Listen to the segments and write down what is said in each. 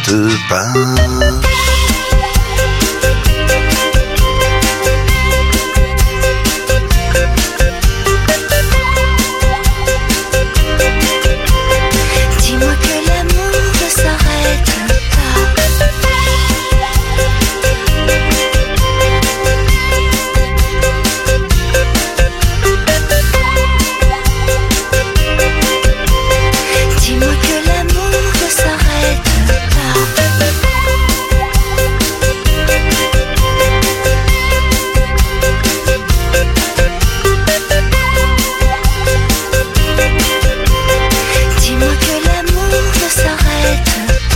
n'existe pas. Dis-moi que l'amour ne s'arrête pas. Dis-moi que l'amour ne s'arrête pas. Dis-moi que l'amour ne s'arrête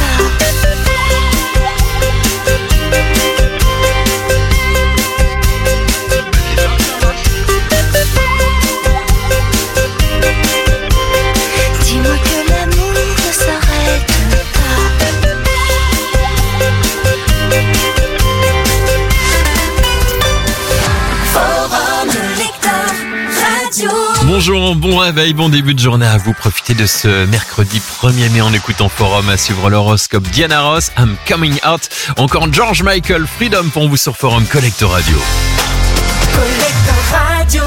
pas. Dis-moi que l'amour ne s'arrête pas. Forum de lecteurs radio. Bonjour, bon réveil, bon début de journée à vous. Profitez de ce mercredi 1er mai en écoutant Forum, à suivre l'horoscope Diana Ross, I'm Coming Out. Encore George Michael, Freedom pour vous sur Forum Collector Radio. Collector Radio.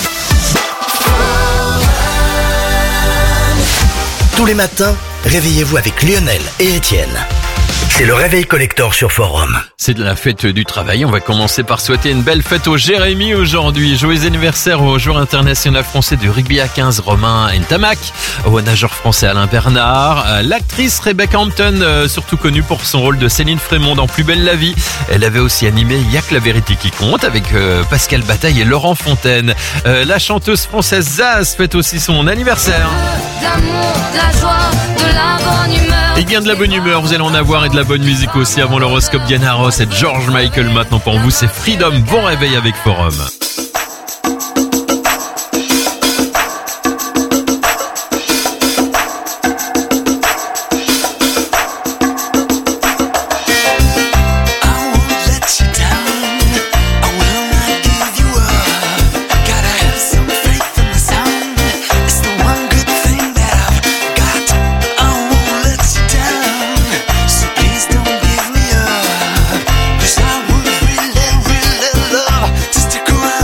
Tous les matins, réveillez-vous avec Lionel et Étienne. C'est le réveil collector sur Forum. C'est de la fête du travail. On va commencer par souhaiter une belle fête au Jérémy aujourd'hui. Joyeux anniversaire au joueur international français du rugby à 15, Romain Ntamak, au nageur français Alain Bernard, l'actrice Rebecca Hampton, surtout connue pour son rôle de Céline Frémond dans Plus belle la vie. Elle avait aussi animé Y'a que la vérité qui compte avec Pascal Bataille et Laurent Fontaine. La chanteuse française Zaz fête aussi son anniversaire. D'amour, de la joie, de la bonne humeur. Et bien de la bonne humeur, vous allez en avoir, et de la bonne musique aussi avant l'horoscope Diana Ross et George Michael. Maintenant pour vous, c'est Freedom. Bon réveil avec Forum. Just stick around.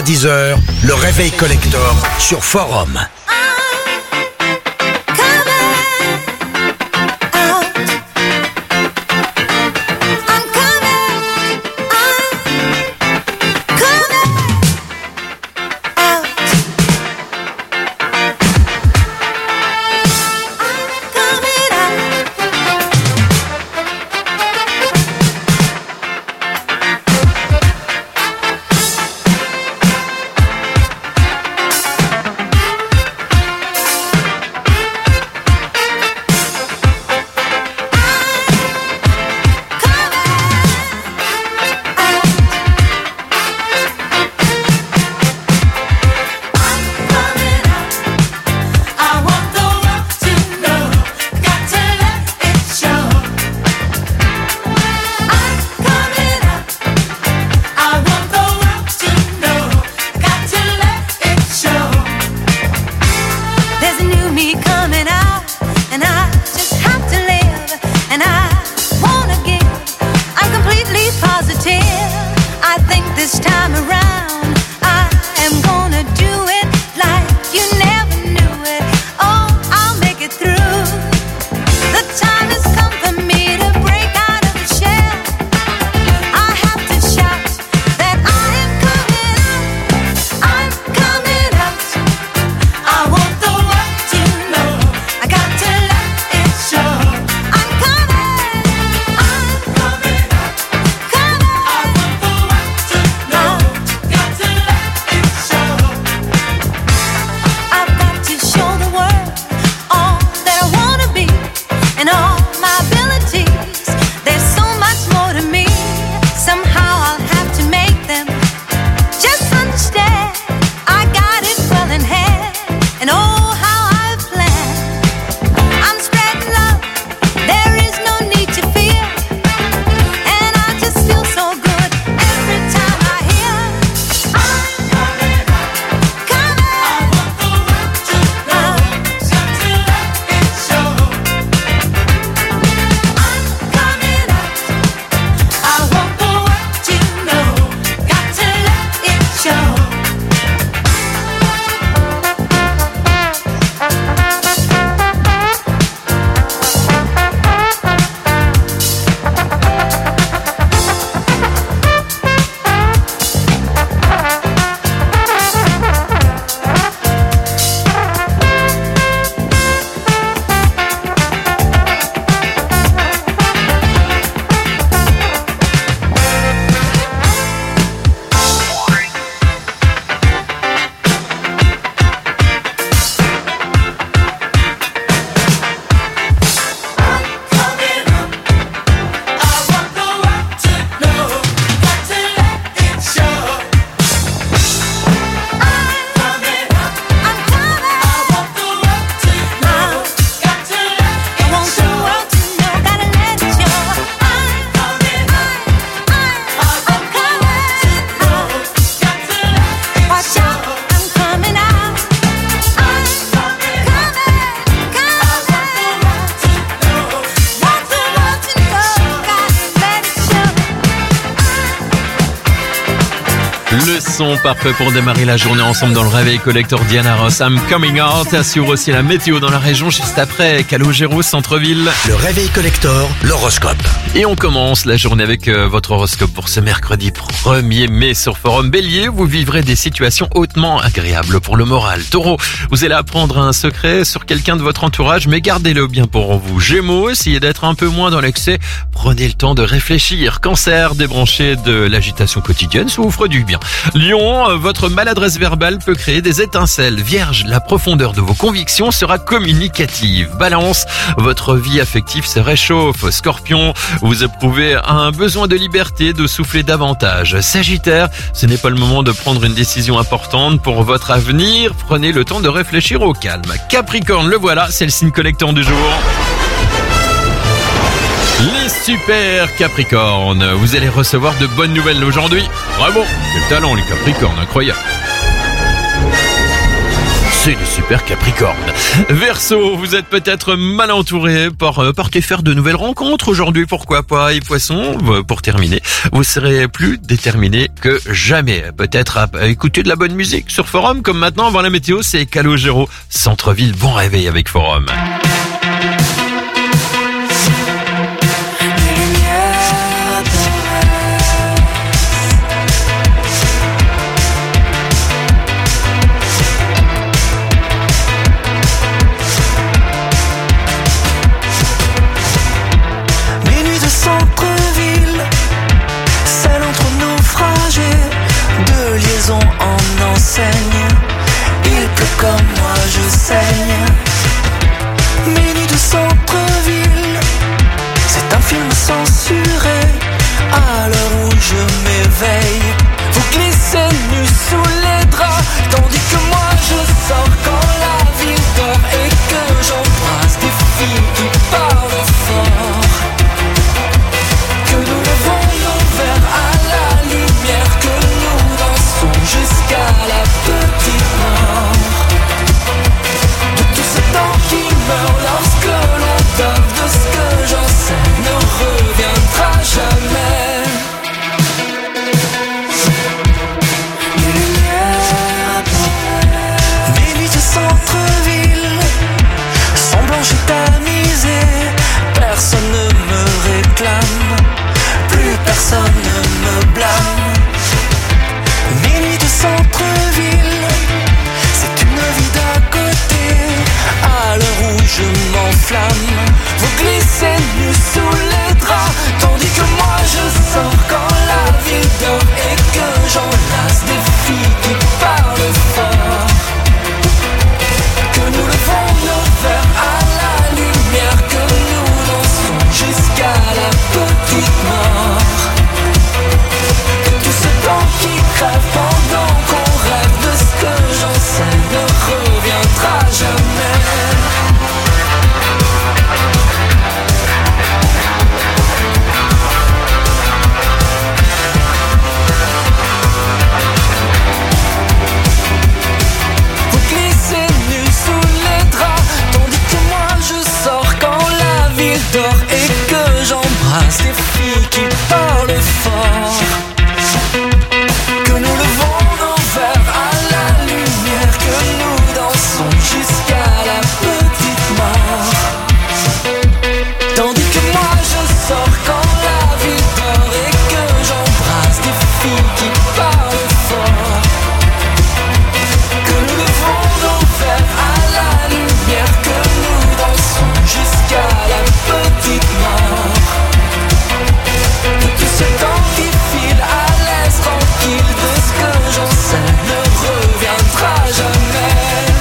10h, le réveil collector sur Forum. Le son parfait pour démarrer la journée ensemble dans le réveil collector. Diana Ross, I'm Coming Out. Assure aussi la météo dans la région juste après Calogero, centre-ville. Le réveil collector, l'horoscope. Et on commence la journée avec votre horoscope pour ce mercredi 1er mai sur Forum. Bélier, vous vivrez des situations hautement agréables pour le moral. Taureau, vous allez apprendre un secret sur quelqu'un de votre entourage, mais gardez-le bien pour vous. Gémeaux, essayez d'être un peu moins dans l'excès. Prenez le temps de réfléchir. Cancer, débranchez de l'agitation quotidienne, ça vous fera du bien. Lion, votre maladresse verbale peut créer des étincelles. Vierge, la profondeur de vos convictions sera communicative. Balance, votre vie affective se réchauffe. Scorpion, vous éprouvez un besoin de liberté, de souffler davantage. Sagittaire, ce n'est pas le moment de prendre une décision importante pour votre avenir. Prenez le temps de réfléchir au calme. Capricorne, le voilà, c'est le signe collector du jour. Les super Capricornes, vous allez recevoir de bonnes nouvelles aujourd'hui. Bravo, quel talent les Capricornes, incroyable. c'est une super Capricorne. Verseau, vous êtes peut-être mal entouré, partez faire de nouvelles rencontres aujourd'hui, pourquoi pas. Et Poisson, pour terminer, vous serez plus déterminé que jamais. Peut-être à écouter de la bonne musique sur Forum, comme maintenant avant la météo, c'est Calogero, centre-ville, bon réveil avec Forum. Centre-ville, celle entre naufragés, de liaison en enseigne. Il pleut comme moi, je saigne. Minuit de centre-ville, c'est un film censuré. À l'heure où je m'éveille, vous glissez nu sous les draps, tandis que moi je sors quand la ville dort et que j'embrasse des filles qui parlent fort. Jusqu'à la petite mort. De tout ce temps qui meurt lorsque l'on dort, de ce que j'en sais ne reviendra jamais. Les lumières, les nuits de centre-ville sont blanches et tamisées. Personne ne me réclame, plus personne ne me blâme. Minuit de centre-ville, c'est une vie d'à côté. À l'heure où je m'enflamme, vous glissez nu sous les draps, tandis que moi je sors quand la ville dort et que j'enlace des filles qui parlent fort. Que nous levons nos verres à la lumière, que nous dansons jusqu'à la petite mort. Que tout ce temps qui crève pendant qu'on rêve, de ce que j'en sais ne reviendra jamais. Vous glissez nu sous les draps, tandis que moi je sors quand la ville dort et que j'embrasse des filles qui parlent fort. Que nous levons nos verres à la lumière, que nous dansons jusqu'à la petite mort. Tandis que moi je sors quand la ville dort et que j'embrasse des filles qui parlent fort. Que nous levons nos verres à la lumière, que nous dansons jusqu'à la petite mort. De tout ce temps qui file à l'aise tranquille, de ce que j'en sais ne reviendra jamais.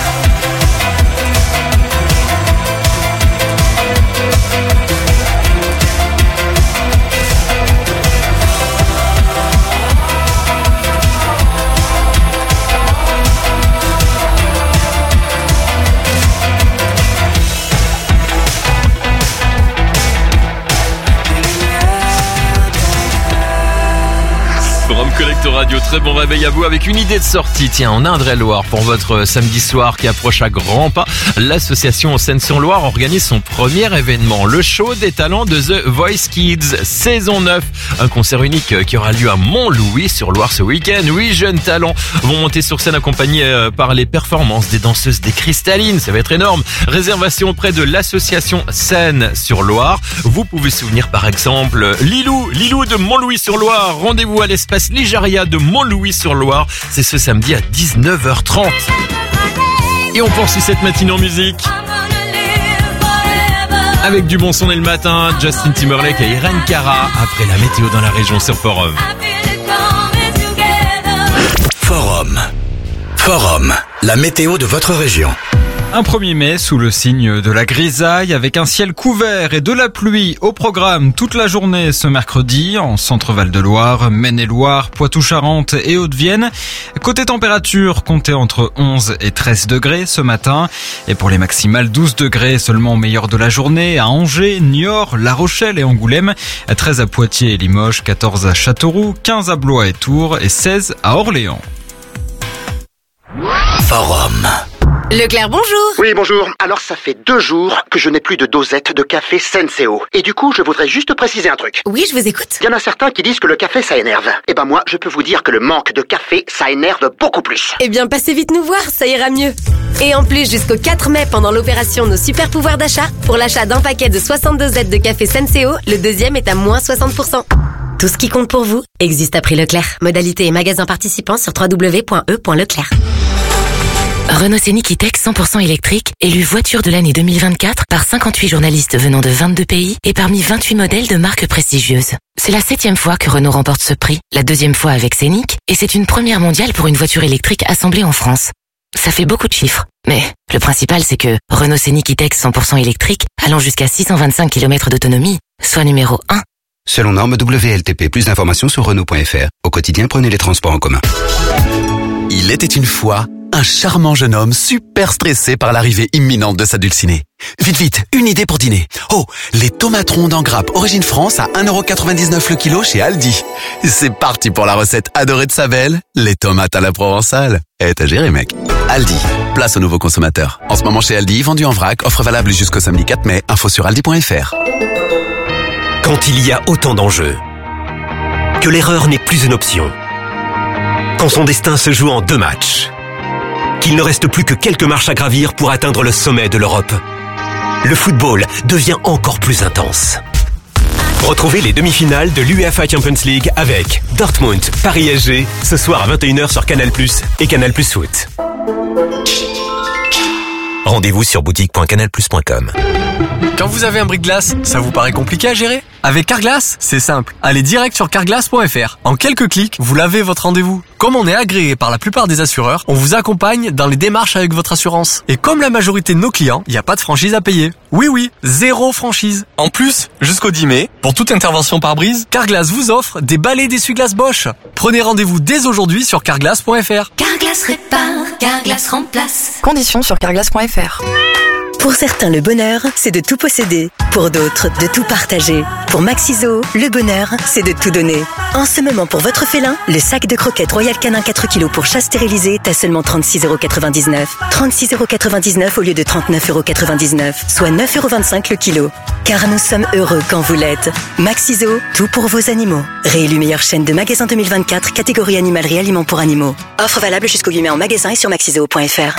Forum Collector Radio, très bon réveil à vous avec une idée de sortie. Tiens, en Indre-et-Loire, pour votre samedi soir qui approche à grands pas, l'association Seine-sur-Loire organise son premier événement, le show des talents de The Voice Kids, saison 9. Un concert unique qui aura lieu à Montlouis-sur-Loire ce week-end. 8 jeunes talents vont monter sur scène accompagnés par les performances des danseuses des Cristallines. Ça va être énorme. Réservation auprès de l'association Seine-sur-Loire. Vous pouvez souvenir par exemple Lilou de Montlouis-sur-Loire. Rendez-vous à l'espace Ligeria de Montlouis-sur-Loire. C'est ce samedi à 19h30. Et on poursuit cette matinée en musique avec du bon son et le matin, Justin Timberlake et Irene Cara après la météo dans la région sur Forum. Forum, la météo de votre région. Un 1er mai sous le signe de la grisaille avec un ciel couvert et de la pluie au programme toute la journée ce mercredi en Centre-Val de Loire, Maine-et-Loire, Poitou-Charentes et Hauts-de-Vienne. Côté température, comptez entre 11 et 13 degrés ce matin. Et pour les maximales, 12 degrés seulement au meilleur de la journée à Angers, Niort, La Rochelle et Angoulême. 13 à Poitiers et Limoges, 14 à Châteauroux, 15 à Blois et Tours et 16 à Orléans. Forum. Leclerc, bonjour. Oui, bonjour. Alors, ça fait 2 jours que je n'ai plus de dosette de café Senseo. Et du coup, je voudrais juste préciser un truc. Oui, je vous écoute. Il y en a certains qui disent que le café, ça énerve. Eh ben moi, je peux vous dire que le manque de café, ça énerve beaucoup plus. Eh bien, passez vite nous voir, ça ira mieux. Et en plus, jusqu'au 4 mai, pendant l'opération Nos Super Pouvoirs d'achat, pour l'achat d'un paquet de 60 dosettes de café Senseo, le deuxième est à moins 60%. Tout ce qui compte pour vous existe à prix Leclerc. Modalité et magasin participants sur www.e.leclerc. Renault Scénic E-Tech 100% électrique, élu voiture de l'année 2024 par 58 journalistes venant de 22 pays et parmi 28 modèles de marques prestigieuses. C'est la 7e fois que Renault remporte ce prix, la 2e fois avec Scénic, et c'est une première mondiale pour une voiture électrique assemblée en France. Ça fait beaucoup de chiffres, mais le principal c'est que Renault Scénic E-Tech 100% électrique, allant jusqu'à 625 km d'autonomie, soit numéro 1. Selon norme WLTP, plus d'informations sur Renault.fr. Au quotidien, prenez les transports en commun. Il était une fois un charmant jeune homme super stressé par l'arrivée imminente de sa dulcinée. Vite, vite, une idée pour dîner. Oh, les tomates rondes en grappe Origine France à 1,99€ le kilo chez Aldi. C'est parti pour la recette adorée de sa belle, les tomates à la provençale. T'as géré, mec. Aldi, place aux nouveaux consommateurs. En ce moment chez Aldi, vendu en vrac, offre valable jusqu'au samedi 4 mai, info sur aldi.fr. Quand il y a autant d'enjeux, que l'erreur n'est plus une option, quand son destin se joue en 2 matchs, qu'il ne reste plus que quelques marches à gravir pour atteindre le sommet de l'Europe, le football devient encore plus intense. Retrouvez les demi-finales de l'UEFA Champions League avec Dortmund, Paris SG, ce soir à 21h sur Canal+ et Canal+ Foot. Rendez-vous sur boutique.canalplus.com. Quand vous avez un bris-de-glace, ça vous paraît compliqué à gérer ? Avec Carglass, c'est simple. Allez direct sur carglass.fr. En quelques clics, vous l'avez votre rendez-vous. Comme on est agréé par la plupart des assureurs, on vous accompagne dans les démarches avec votre assurance. Et comme la majorité de nos clients, il n'y a pas de franchise à payer. Oui, 0 franchise. En plus, jusqu'au 10 mai, pour toute intervention par brise, Carglass vous offre des balais d'essuie-glace Bosch. Prenez rendez-vous dès aujourd'hui sur carglass.fr. Carglass répare, Carglass remplace. Conditions sur carglass.fr. Pour certains, le bonheur, c'est de tout posséder. Pour d'autres, de tout partager. Pour Maxiso, le bonheur, c'est de tout donner. En ce moment, pour votre félin, le sac de croquettes Royal Canin 4 kg pour chat stérilisé est à seulement 36,99€. 36,99€ au lieu de 39,99€, soit 9,25€ le kilo. Car nous sommes heureux quand vous l'êtes. Maxiso, tout pour vos animaux. Réélu meilleure chaîne de magasins 2024, catégorie animalerie aliments pour animaux. Offre valable jusqu'au 8 mai en magasin et sur maxiso.fr.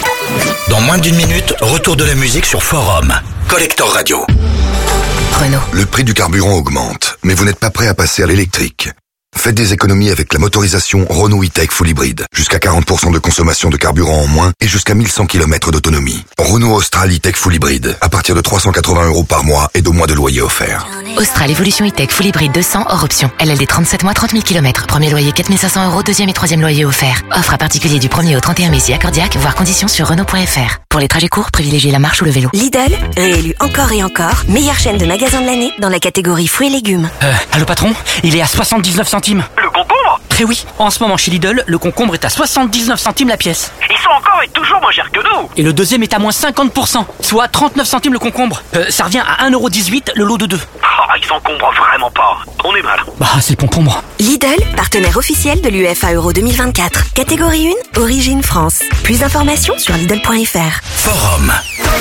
Dans moins d'1 minute, retour de la musique sur Forum. Collector Radio. Renault. Le prix du carburant augmente, mais vous n'êtes pas prêt à passer à l'électrique. Faites des économies avec la motorisation Renault E-Tech Full Hybrid. Jusqu'à 40% de consommation de carburant en moins et jusqu'à 1100 km d'autonomie. Renault Austral E-Tech Full Hybrid. À partir de 380€ par mois et 2 mois de loyer offert. Austral Evolution E-Tech Full Hybrid 200 hors option. LLD 37 mois, 30 000 km. Premier loyer 4 500€, deuxième et troisième loyer offert. Offre à particulier du 1er au 31 mai si accordiaque, voire conditions sur Renault.fr. Pour les trajets courts, privilégiez la marche ou le vélo. Lidl, réélu encore et encore, meilleure chaîne de magasins de l'année dans la catégorie fruits et légumes. Allô patron, il est à 79 centimes. Le concombre ? Eh oui, en ce moment chez Lidl, le concombre est à 79 centimes la pièce. Ils sont encore et toujours moins chers que nous. Et le deuxième est à moins 50%, soit 39 centimes le concombre. Ça revient à 1,18€ le lot de 2. Ah, ils s'encombrent vraiment pas. On est mal. Bah, c'est le concombre. Lidl, partenaire officiel de l'UEFA Euro 2024. Catégorie 1, Origine France. Plus d'informations sur Lidl.fr. Forum.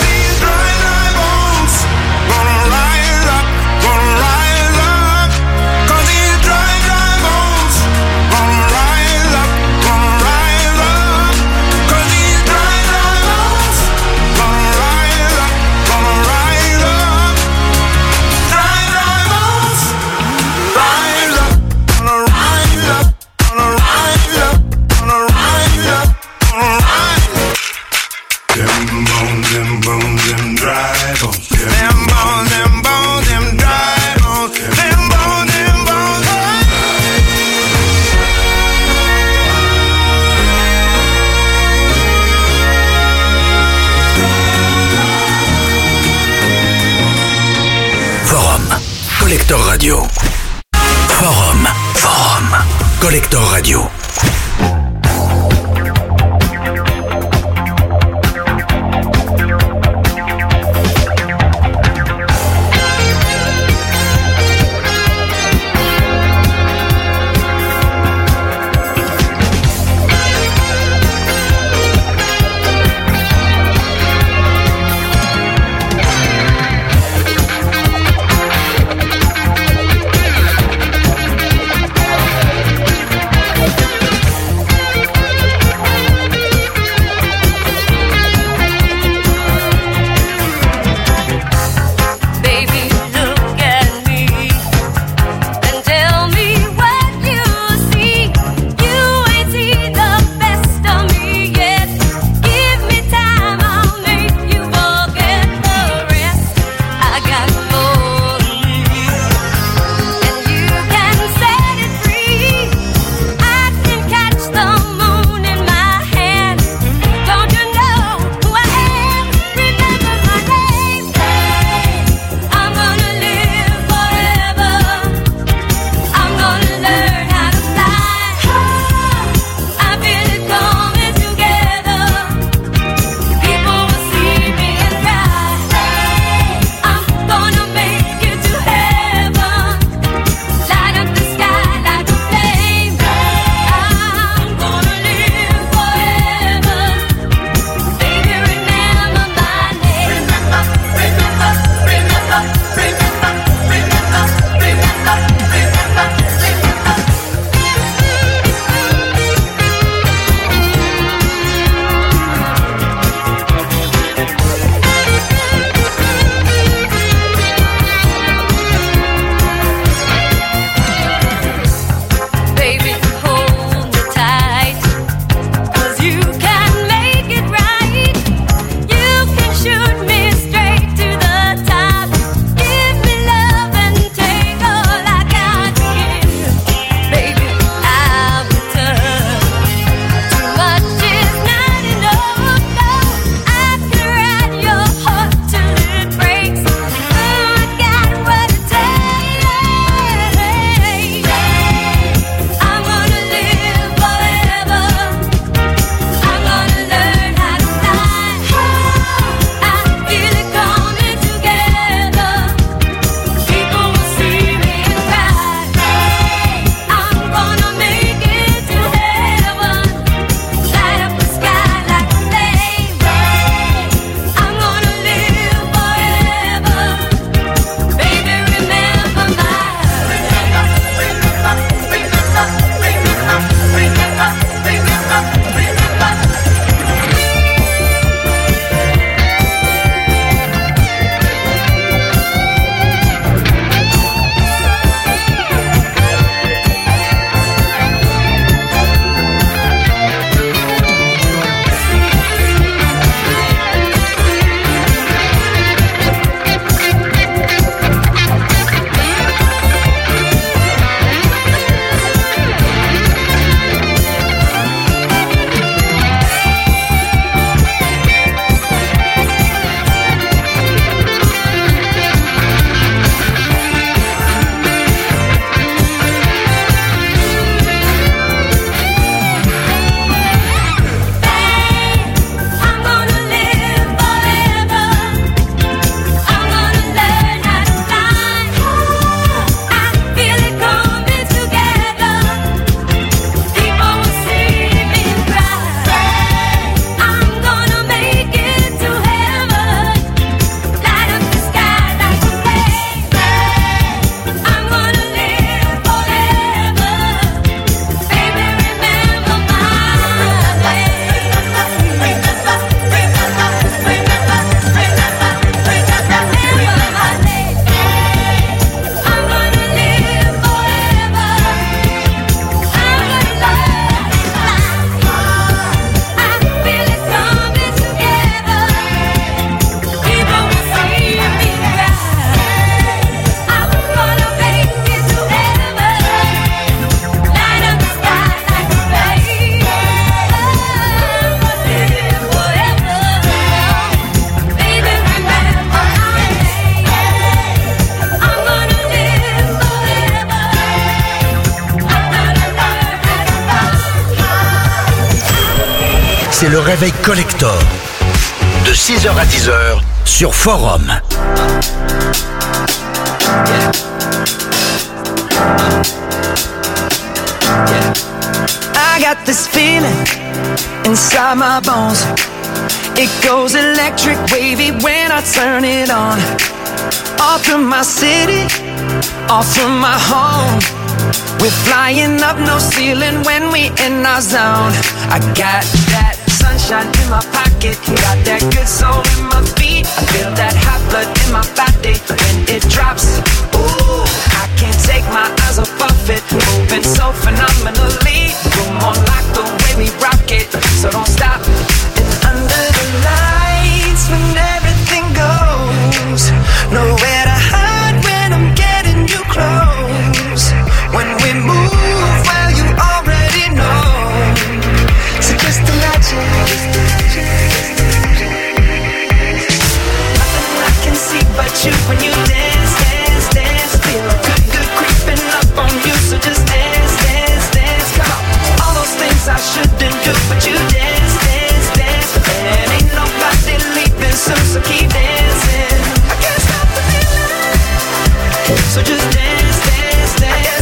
Collector Radio. Forum. Collector Radio. c'est le réveil collector. De 6h à 10h sur Forum. I got this feeling inside my bones. It goes electric wavy when I turn it on. All through my city, all through my home. We're flying up, no ceiling when we in our zone. I got that sunshine in my pocket, got that good soul in my feet. I feel that hot blood in my body when it drops. Ooh, I can't take my eyes off of it, moving so phenomenally. Boom on like the way we rock it, so don't stop. And under the lights when everything goes, nowhere to hide when I'm getting you close. When we move, well you already know. So just imagine. Nothing I can see but you when you dance, dance, dance. Feel good, good creeping up on you. So just dance, dance, dance. Come on. All those things I shouldn't do, but you dance, dance, dance. And ain't nobody leaving soon, so keep dancing. I can't stop the feeling. So just dance, dance, dance.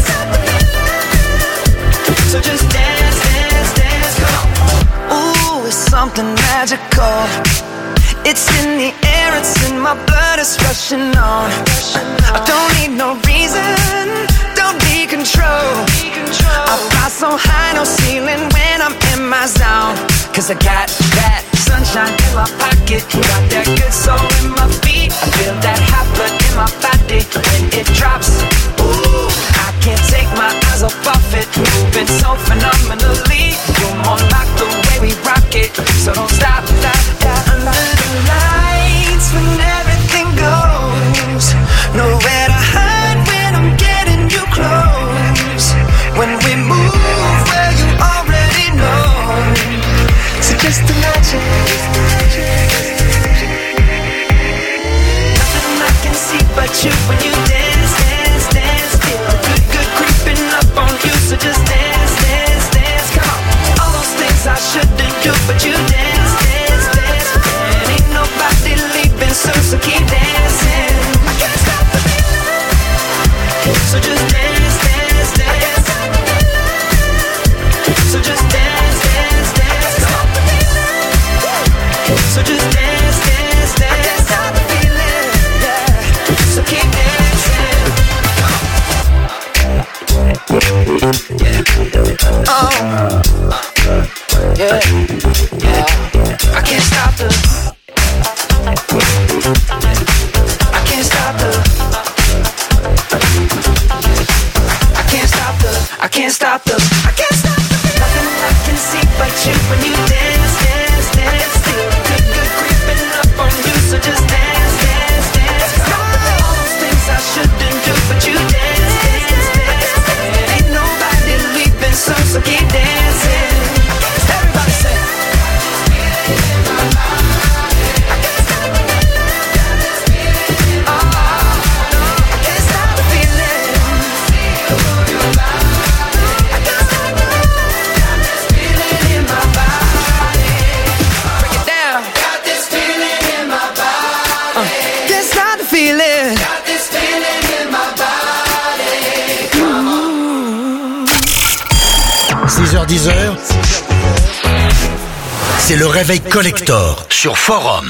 So just dance, dance, dance, come on. Ooh, it's something magical. It's in the air, it's in my blood, it's rushing on. I don't need no reason, don't need control. I fly so high, no ceiling when I'm in my zone. Cause I got that sunshine in my pocket, got that good soul in my feet. I feel that hot blood in my body when it drops. Ooh, I can't take my eyes off of it, moving so phenomenally. You're more like the way we rock it, so don't stop, stop, stop. Under the lights when everything goes, nowhere to hide when I'm getting you close. When we move, well you already know. So just imagine. Nothing I can see but you when you dance, dance, dance. Feel good, good creeping up on you. So just dance, dance, dance. Come on. All those things I shouldn't do, but you dance, dance, dance. And ain't nobody leaving soon, so keep dancing. I can't stop the feeling. So just dance, dance, dance. So just dance, dance, dance. Come on. So just dance, dance, dance. I can't stop the feeling, yeah. So keep dancing. Oh, yeah, yeah. I can't stop the. I can't stop the. I can't stop the. I can't stop the. I can't stop the. Nothing I can see but you when you dance, dance, dance. Feel good, good creeping up on you. So just dance, dance, dance. All those things I shouldn't do, but you dance, dance, dance. And ain't nobody leaving soon, so keep dancing. Everybody say. C'est le réveil collector sur Forum.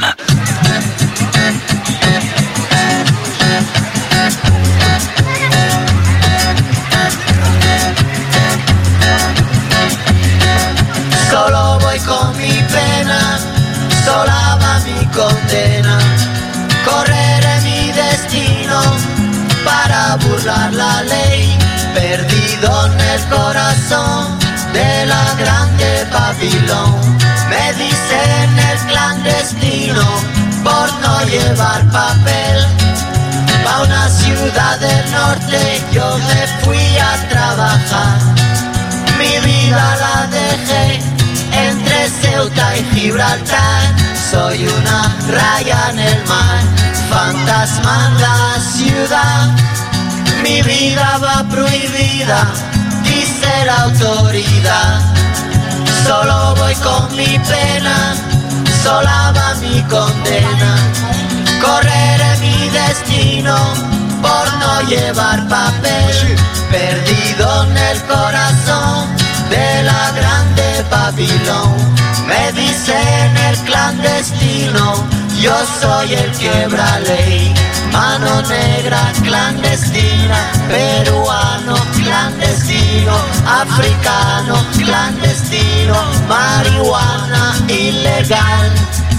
Solo voy con mi pena, sola va mi condena. Correré mi destino para burlar la ley, perdido en el corazón de la grande Babilón. Me dicen el clandestino por no llevar papel. Pa' una ciudad del norte yo me fui a trabajar. Mi vida la dejé entre Ceuta y Gibraltar. Soy una raya en el mar, fantasma en la ciudad. Mi vida va prohibida, dice la autoridad. Solo voy con mi pena, sola va mi condena. Correré mi destino por no llevar papel, perdido en el corazón de la grande Babilón. Me dicen el clandestino, yo soy el quebra ley. Mano negra clandestina, peruano clandestino, africano clandestino, marihuana ilegal.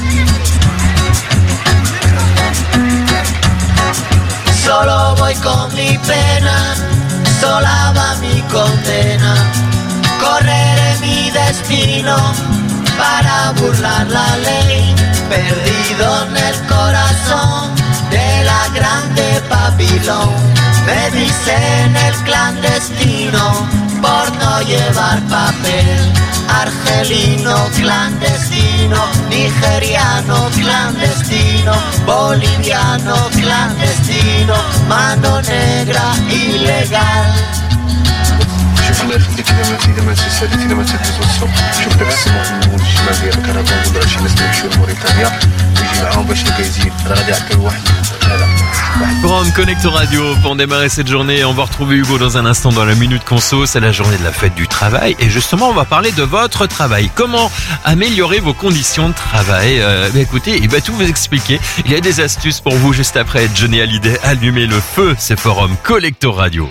Solo voy con mi pena, sola va mi condena. Correré mi destino para burlar la ley, perdido en el corazón de la grande Babilón. Me dicen el clandestino por no llevar papel. Argelino clandestino, nigeriano clandestino, boliviano clandestino, mano negra ilegal. شوف الله يخليك اذا ما تسالي اذا ما تدوز الصبح شوف داك السماء في المول الشمال ديال الكرفان ولا شي ناس كيمشيو لموريتانيا ويجي معاهم باش كيزيد راه غادي يعطيو واحد Forum Connector Radio pour démarrer cette journée. On va retrouver Hugo dans un instant dans la Minute Conso. C'est la journée de la fête du travail. Et justement, on va parler de votre travail. Comment améliorer vos conditions de travail? Écoutez, il va tout vous expliquer. Il y a des astuces pour vous juste après Johnny Hallyday. Allumez le feu, c'est Forum Connector Radio.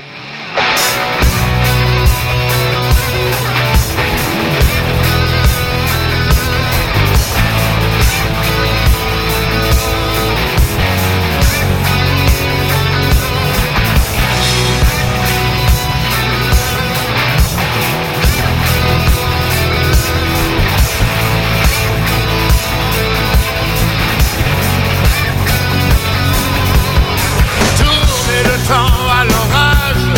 À l'orage,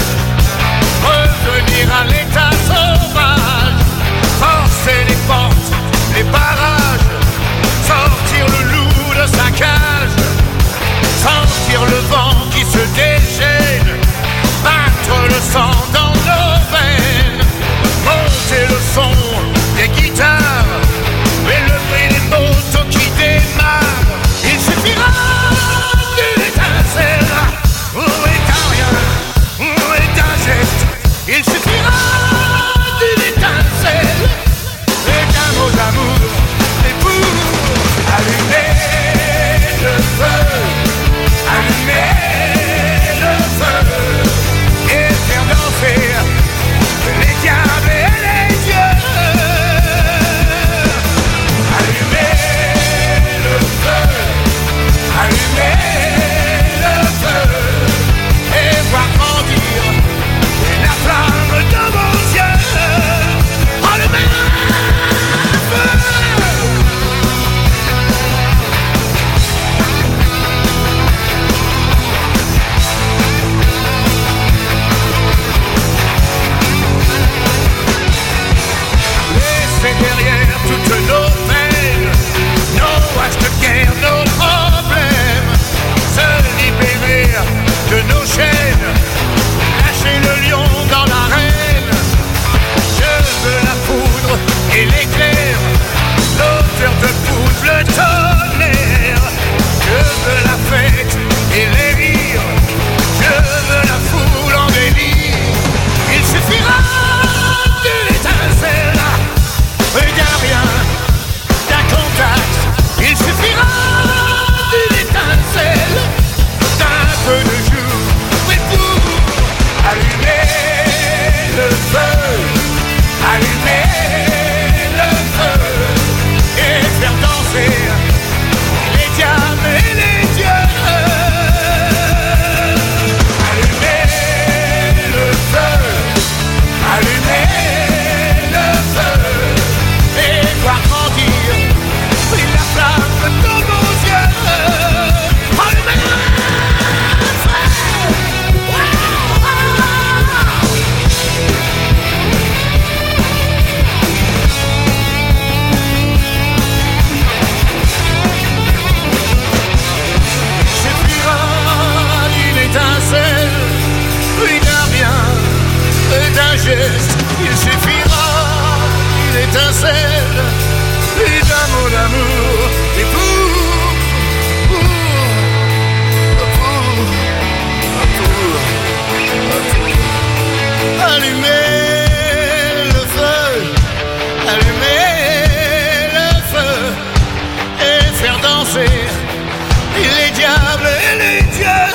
les diables et les dieux.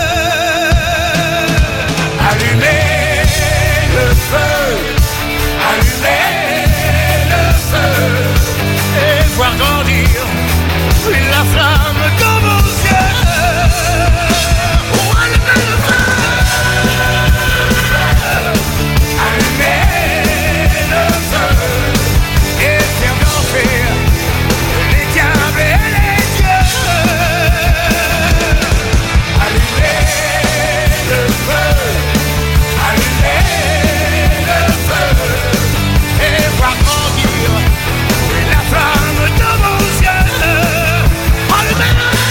Allumez le feu, allumez le feu, et voir grandir la flamme dans vos yeux. Oh, allumez le feu, allumez le feu, et faire danser les diables et les dieux. Allumez le feu, allumez le feu, et voir grandir la flamme dans vos yeux. Allumez le feu.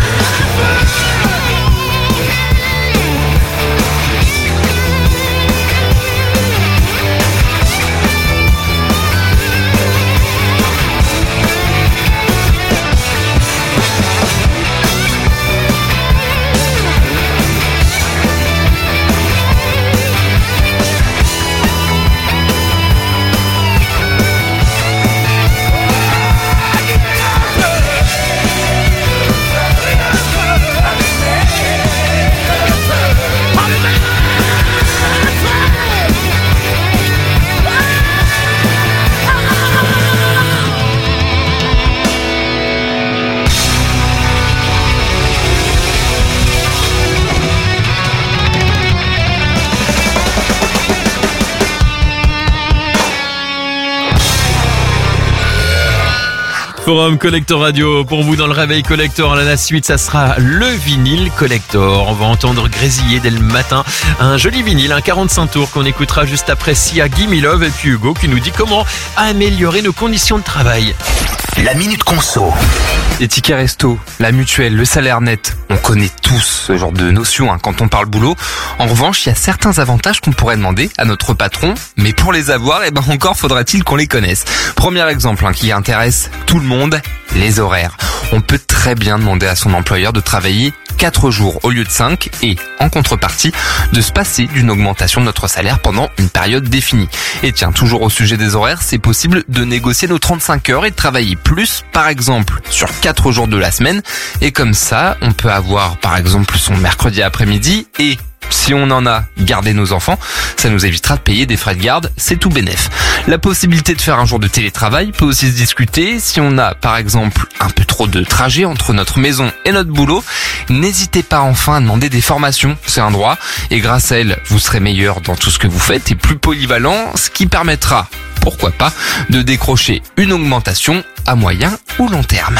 Forum Collector Radio pour vous dans le réveil collector. À la suite, ça sera le vinyle collector. On va entendre grésiller dès le matin un joli vinyle, un 45 tours qu'on écoutera juste après Sia, Gimme Love et puis Hugo qui nous dit comment améliorer nos conditions de travail. La Minute Conso. Les tickets resto, la mutuelle, le salaire net, on connaît tous ce genre de notions quand on parle boulot. En revanche, il y a certains avantages qu'on pourrait demander à notre patron, mais pour les avoir, encore faudra-t-il qu'on les connaisse. Premier exemple qui intéresse tout le monde, les horaires. On peut très bien demander à son employeur de travailler 4 jours au lieu de 5 et, en contrepartie, de se passer d'une augmentation de notre salaire pendant une période définie. Et tiens, toujours au sujet des horaires, c'est possible de négocier nos 35 heures et de travailler plus, par exemple, sur 4 jours de la semaine. Et comme ça, on peut avoir, par exemple, son mercredi après-midi et... si on en a, garder nos enfants, ça nous évitera de payer des frais de garde, c'est tout bénef. La possibilité de faire un jour de télétravail peut aussi se discuter. Si on a, par exemple, un peu trop de trajet entre notre maison et notre boulot, n'hésitez pas enfin à demander des formations, c'est un droit. Et grâce à elles, vous serez meilleur dans tout ce que vous faites et plus polyvalent, ce qui permettra, pourquoi pas, de décrocher une augmentation à moyen ou long terme.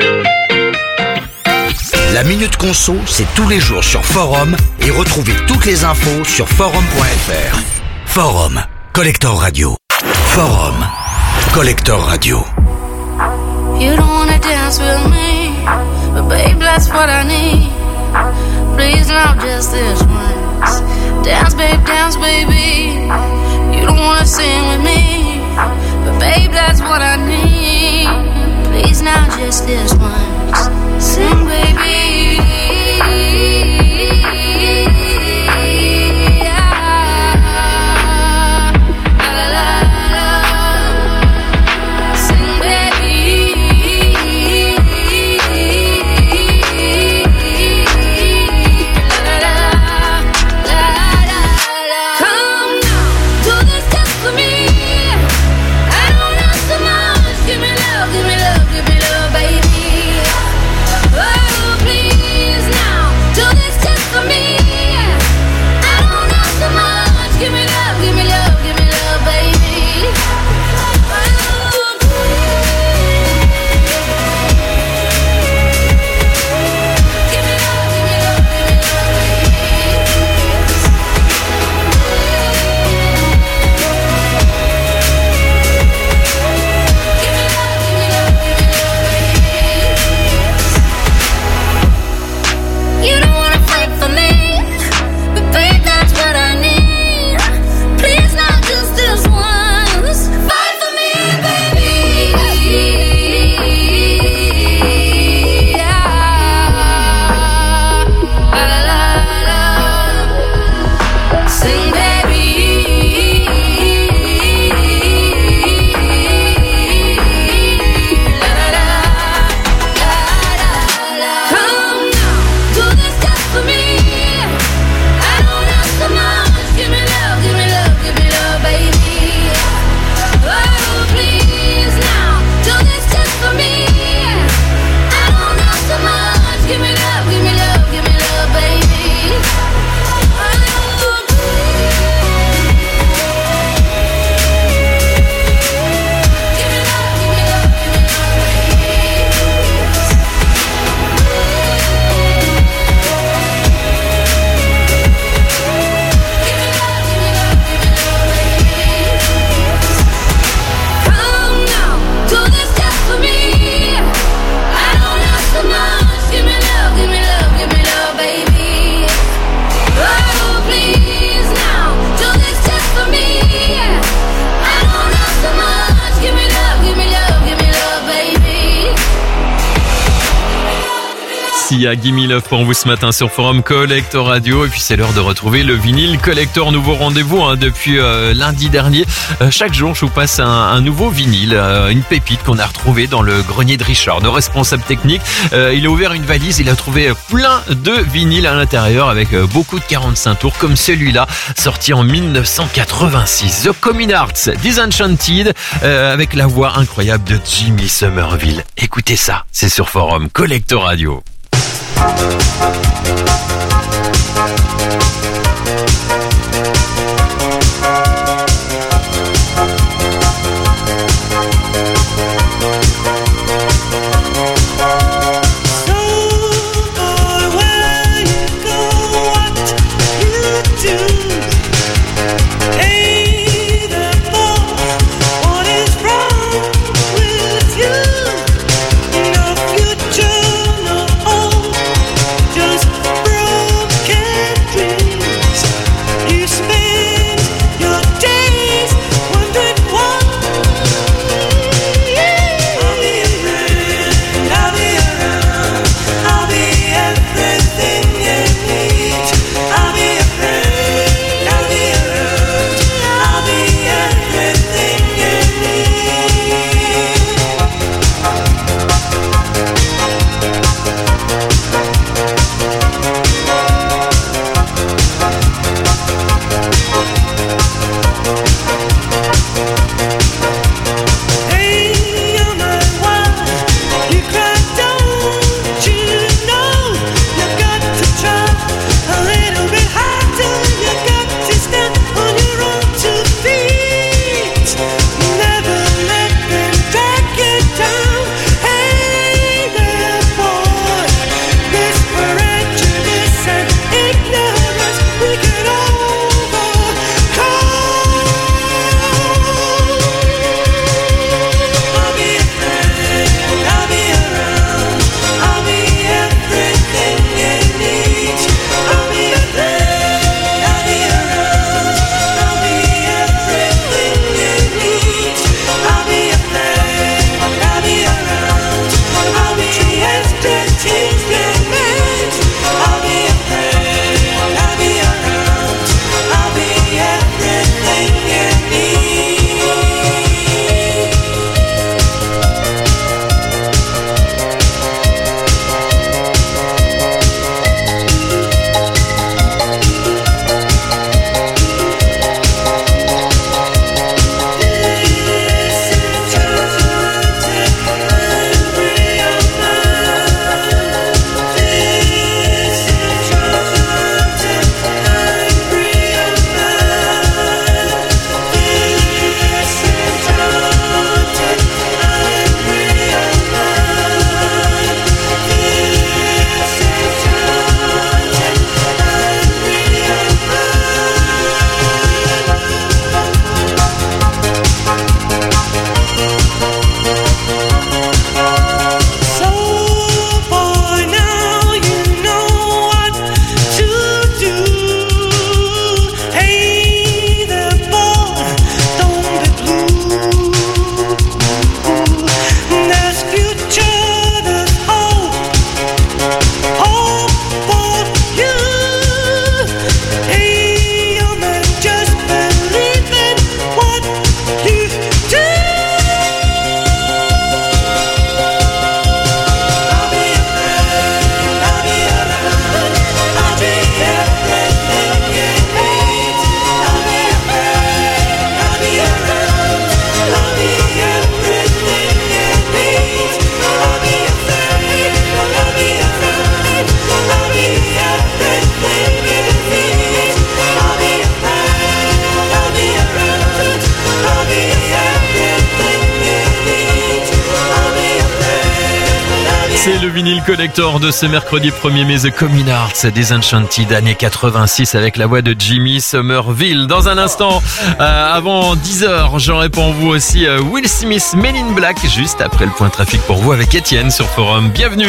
La Minute Conso, c'est tous les jours sur Forum et retrouvez toutes les infos sur forum.fr. Forum, Collector Radio. Forum, Collector Radio. You don't wanna dance with me, but babe, that's what I need. Please, not just this once. Dance, baby. You don't wanna sing with me, but babe, that's what I need. Please, not just this once. Sing, baby. Give me love, baby. Oh, give me love, give me love, give me love, baby. Sia, Gimme Love pour vous ce matin sur Forum Collector Radio. Et puis c'est l'heure de retrouver le vinyle collector. Nouveau rendez-vous depuis lundi dernier. Chaque jour, je vous passe un nouveau vinyle, une pépite qu'on a retrouvée dans le grenier de Richard, nos responsables techniques. Il a ouvert une valise, il a trouvé plein de vinyles à l'intérieur avec beaucoup de 45 tours comme celui-là, sorti en 1986. The Common Arts, Disenchanted, avec la voix incroyable de Jimmy Somerville. Écoutez ça, c'est sur Forum Collector Radio. Just broken dreams. You spend C'est le vinyle collector de ce mercredi 1er mai, The Common Arts, Disenchanted, années 86, avec la voix de Jimmy Somerville. Dans un instant, avant 10h, j'aurai pour vous aussi Will Smith, Men in Black, juste après le point trafic pour vous avec Étienne sur Forum. Bienvenue.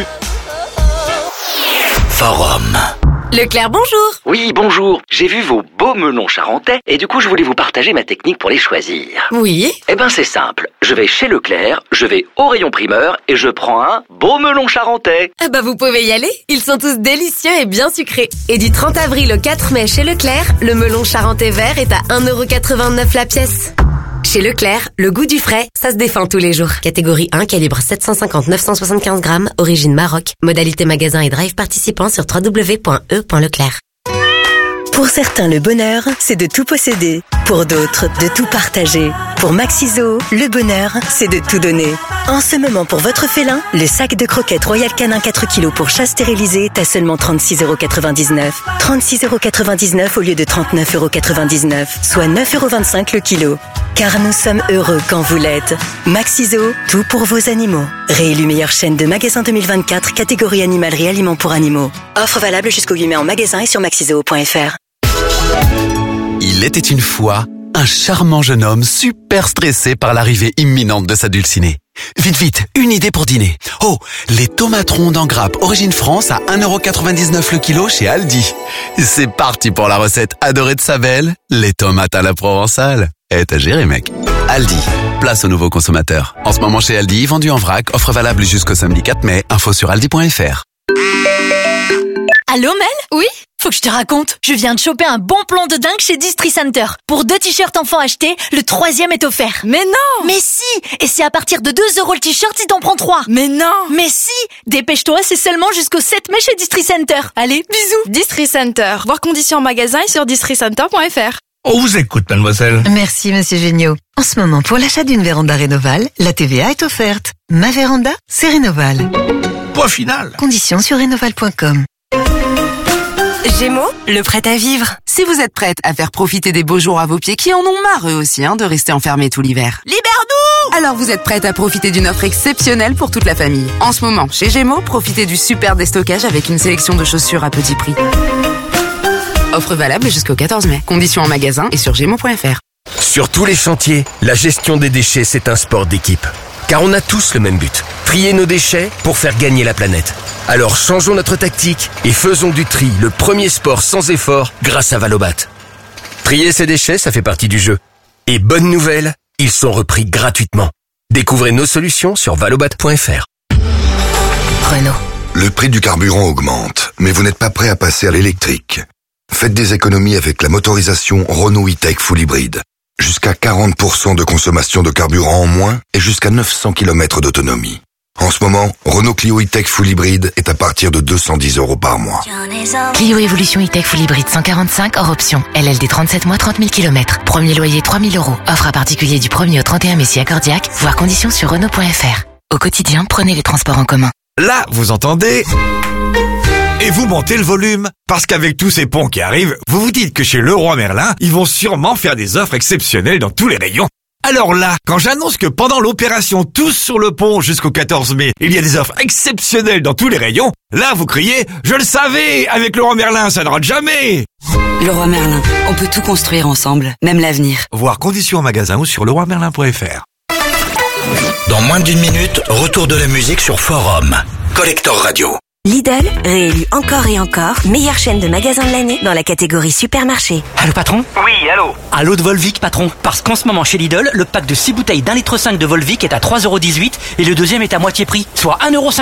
Forum. Leclerc, bonjour. Oui, bonjour. J'ai vu vos beaux melons charentais et du coup, je voulais vous partager ma technique pour les choisir. Oui. Eh ben, c'est simple. Je vais chez Leclerc, je vais au rayon primeur et je prends un beau melon charentais. Ah bah, vous pouvez y aller. Ils sont tous délicieux et bien sucrés. Et du 30 avril au 4 mai chez Leclerc, le melon charentais vert est à 1,89€ la pièce. Chez Leclerc, le goût du frais, ça se défend tous les jours. Catégorie 1, calibre 750-975 grammes, origine Maroc. Modalité magasin et drive participant sur www.e.leclerc. Pour certains, le bonheur, c'est de tout posséder. Pour d'autres, de tout partager. Pour Maxiso, le bonheur, c'est de tout donner. En ce moment, pour votre félin, le sac de croquettes Royal Canin 4 kg pour chat stérilisé est à seulement 36,99€. 36,99€ au lieu de 39,99€, soit 9,25€ le kilo. Car nous sommes heureux quand vous l'êtes. Maxiso, tout pour vos animaux. Réélu meilleure chaîne de magasins 2024, catégorie animalerie aliments pour animaux. Offre valable jusqu'au 8 mai en magasin et sur maxiso.fr. Il était une fois un charmant jeune homme super stressé par l'arrivée imminente de sa dulcinée. Vite, vite, une idée pour dîner. Oh, les tomates rondes en grappe origine France à 1,99€ le kilo chez Aldi. C'est parti pour la recette adorée de sa belle, les tomates à la provençale. T'as géré, mec. Aldi, place aux nouveaux consommateurs. En ce moment chez Aldi, vendu en vrac, offre valable jusqu'au samedi 4 mai, info sur aldi.fr. Allô Mel ? Oui ? Faut que je te raconte. Je viens de choper un bon plan de dingue chez Distri Center. Pour 2 t-shirts enfants achetés, le 3e est offert. Mais non ! Mais si ! Et c'est à partir de 2€ le t-shirt si t'en prends 3. Mais non ! Mais si ! Dépêche-toi, c'est seulement jusqu'au 7 mai chez Distri Center. Allez, bisous. Distri Center. Voir conditions en magasin et sur districenter.fr. On vous écoute, mademoiselle. Merci, monsieur Géniaud. En ce moment, pour l'achat d'une véranda Rénoval, la TVA est offerte. Ma véranda, c'est Rénoval. Point final. Conditions sur rénoval.com. Gémeaux, le prêt à vivre. Si vous êtes prête à faire profiter des beaux jours à vos pieds qui en ont marre eux aussi de rester enfermés tout l'hiver. Libère-nous ! Alors vous êtes prête à profiter d'une offre exceptionnelle pour toute la famille. En ce moment, chez Gémeaux, profitez du super déstockage avec une sélection de chaussures à petit prix. Offre valable jusqu'au 14 mai. Conditions en magasin et sur gémeaux.fr. Sur tous les chantiers, la gestion des déchets, c'est un sport d'équipe. Car on a tous le même but, trier nos déchets pour faire gagner la planète. Alors changeons notre tactique et faisons du tri le premier sport sans effort grâce à Valobat. Trier ses déchets, ça fait partie du jeu. Et bonne nouvelle, ils sont repris gratuitement. Découvrez nos solutions sur valobat.fr. Renault. Le prix du carburant augmente, mais vous n'êtes pas prêt à passer à l'électrique. Faites des économies avec la motorisation Renault E-Tech Full Hybrid. Jusqu'à 40% de consommation de carburant en moins et jusqu'à 900 km d'autonomie. En ce moment, Renault Clio E-Tech Full Hybrid est à partir de 210€ par mois. Clio Evolution E-Tech Full Hybrid 145 hors option. LLD 37 mois 30 000 km. Premier loyer 3 000 €. Offre à particulier du 1er au 31 mai si accordiaque. Voir conditions sur Renault.fr. Au quotidien, prenez les transports en commun. Là, vous entendez ? Et vous montez le volume. Parce qu'avec tous ces ponts qui arrivent, vous vous dites que chez Leroy Merlin, ils vont sûrement faire des offres exceptionnelles dans tous les rayons. Alors là, quand j'annonce que pendant l'opération Tous sur le pont jusqu'au 14 mai, il y a des offres exceptionnelles dans tous les rayons, là vous criez « Je le savais, avec Leroy Merlin, ça ne rate jamais !» Leroy Merlin, on peut tout construire ensemble, même l'avenir. Voir conditions en magasin ou sur leroymerlin.fr. Dans moins d'une minute, retour de la musique sur Forum. Collector Radio. Lidl, réélu encore et encore, meilleure chaîne de magasins de l'année dans la catégorie supermarché. Allô patron ? Oui, allô ? Allô de Volvic patron. Parce qu'en ce moment chez Lidl, le pack de 6 bouteilles d'1,5 litre de Volvic est à 3,18€ et le deuxième est à moitié prix, soit 1,59€. Moins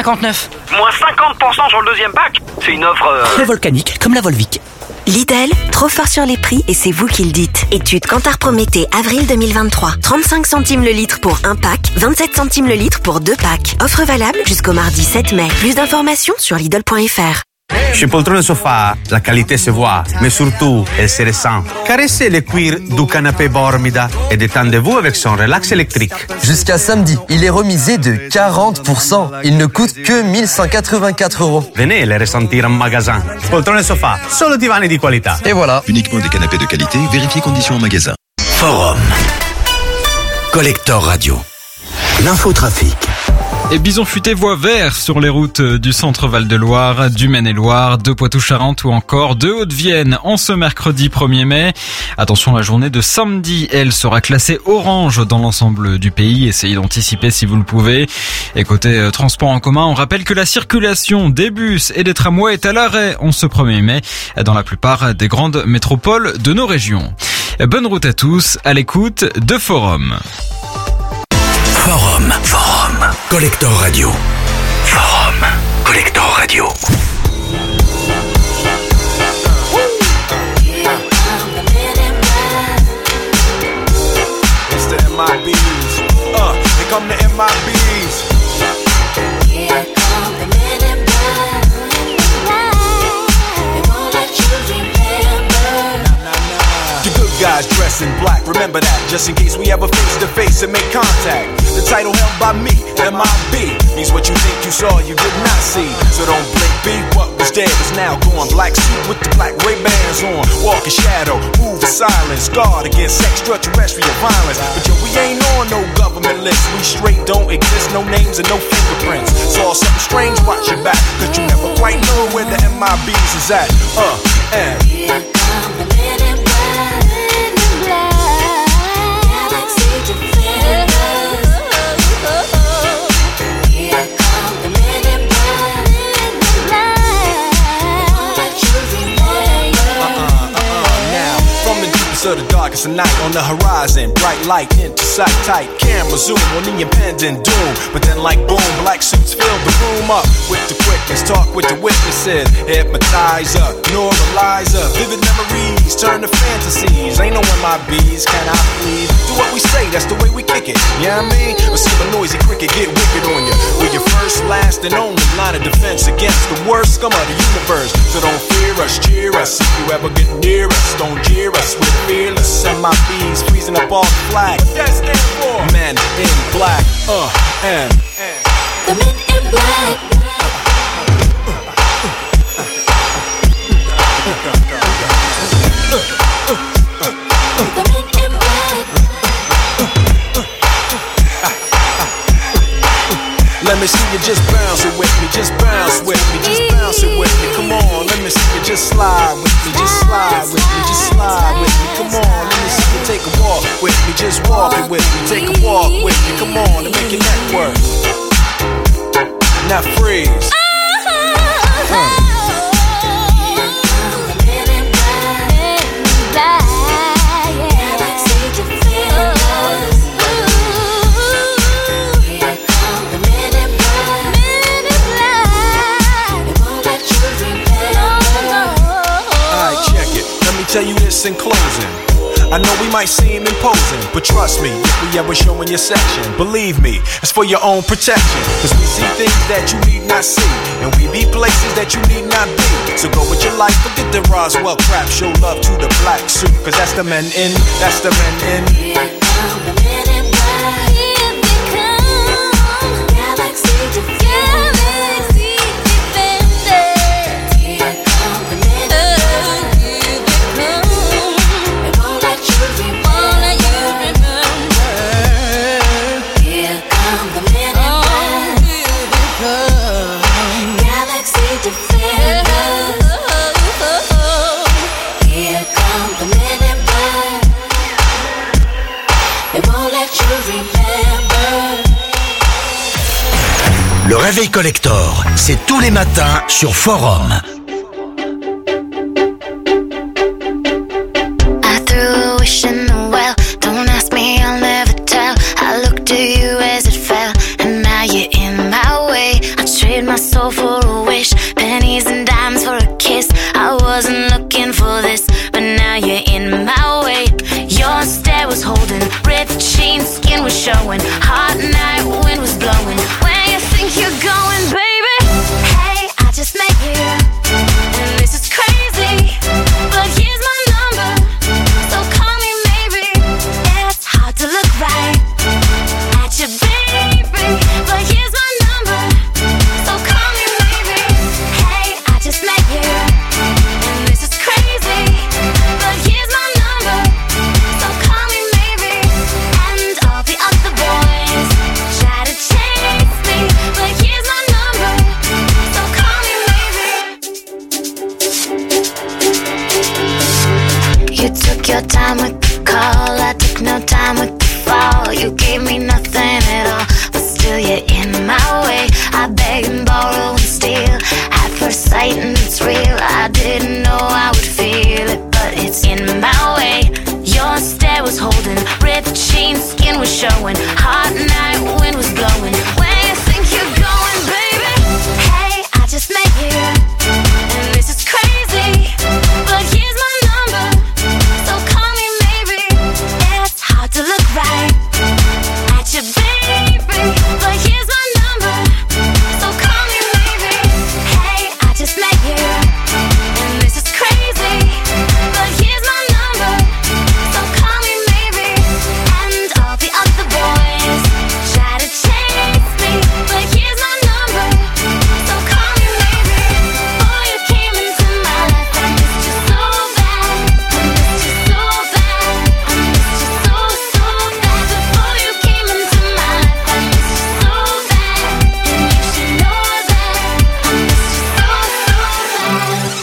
50% sur le deuxième pack ? C'est une offre... Très volcanique, comme la Volvic. Lidl, trop fort sur les prix et c'est vous qui le dites. Étude Kantar Prométhée, avril 2023. 35 centimes le litre pour un pack, 27 centimes le litre pour 2 packs. Offre valable jusqu'au mardi 7 mai. Plus d'informations sur Lidl.fr. Chez Poltrone Sofa, la qualité se voit, mais surtout, elle se ressent. Caressez le cuir du canapé Bormida et détendez-vous avec son relax électrique. Jusqu'à samedi, il est remisé de 40%. Il ne coûte que 1184€. Venez le ressentir en magasin. Poltrone Sofa, solo divani di qualità. Et voilà. Uniquement des canapés de qualité, vérifiez conditions en magasin. Forum. Collector Radio. L'infotrafic. Et Bison Futé voit vert sur les routes du centre Val-de-Loire, du Maine-et-Loire, de Poitou-Charentes ou encore de Haute-Vienne en ce mercredi 1er mai. Attention, la journée de samedi, elle sera classée orange dans l'ensemble du pays. Essayez d'anticiper si vous le pouvez. Et côté transport en commun, on rappelle que la circulation des bus et des tramways est à l'arrêt en ce 1er mai dans la plupart des grandes métropoles de nos régions. Bonne route à tous, à l'écoute de Forum. Forum. Collector Radio. Forum. Collector Radio. It's the MIBs. Here come the MIBs. Here come the men in black. They won't let you remember. The good guys dress in black. Remember that, just in case we ever face to face and make contact. The title held by me, MIB, means what you think you saw, you did not see. So don't blink, be what was dead is now gone. Black suit with the black Ray-Bans on. Walk in shadow, move in silence. Guard against extraterrestrial violence. But yo, we ain't on no government list. We straight don't exist, no names and no fingerprints. Saw something strange, watch your back, cause you never quite know where the MIBs is at. And here come the men in black. Galaxy Defenders. Of the darkest of night on the horizon, bright light into sight, tight camera zoom on the impending doom. But then like boom, black suits fill the room up with the quickness, talk with the witnesses, hypnotizer, normalizer, vivid memories turn to fantasies. Ain't no MIBs, can I please? Do what we say, that's the way we kick it. You know what I mean? Or see a noisy cricket get wicked on you. We're your first, last, and only line of defense against the worst scum of the universe. So don't fear us, cheer us. If you ever get near us, don't jeer us. We're fearless, MIBs freezing up all the flag. What that stand for? Men in black, and the men in black. The men in black. Let me see you just bounce it with me, just bounce with me, just bounce it with me. Come on, let me see you just slide with me, just slide with me, just slide with me. Come on, let me see you take a walk with me, just walk it with me, take a walk with me. Come on, and make your neck work. Now freeze. Tell you this in closing. I know we might seem imposing, but trust me, if we ever show in your section, believe me, it's for your own protection. Cause we see things that you need not see, and we be places that you need not be. So go with your life, forget the Roswell crap, show love to the black suit. Cause that's the men in, that's the men in. Here come the men in black. Here they come. Galaxy Defenders. Le réveil collector, c'est tous les matins sur Forum. I threw a wish in the well. Don't ask me, I'll never tell. I looked at you as it fell, and now you're in my way. I trade my soul for a wish, pennies and dimes for a kiss. I wasn't looking for this, but now you're in my way. Your stare was holding, red jeans, skin was showing. Hot night, wind was blowing. Where you think you're going, baby? Hey, I just met you. took your time with the call, I took no time with the fall. You gave me no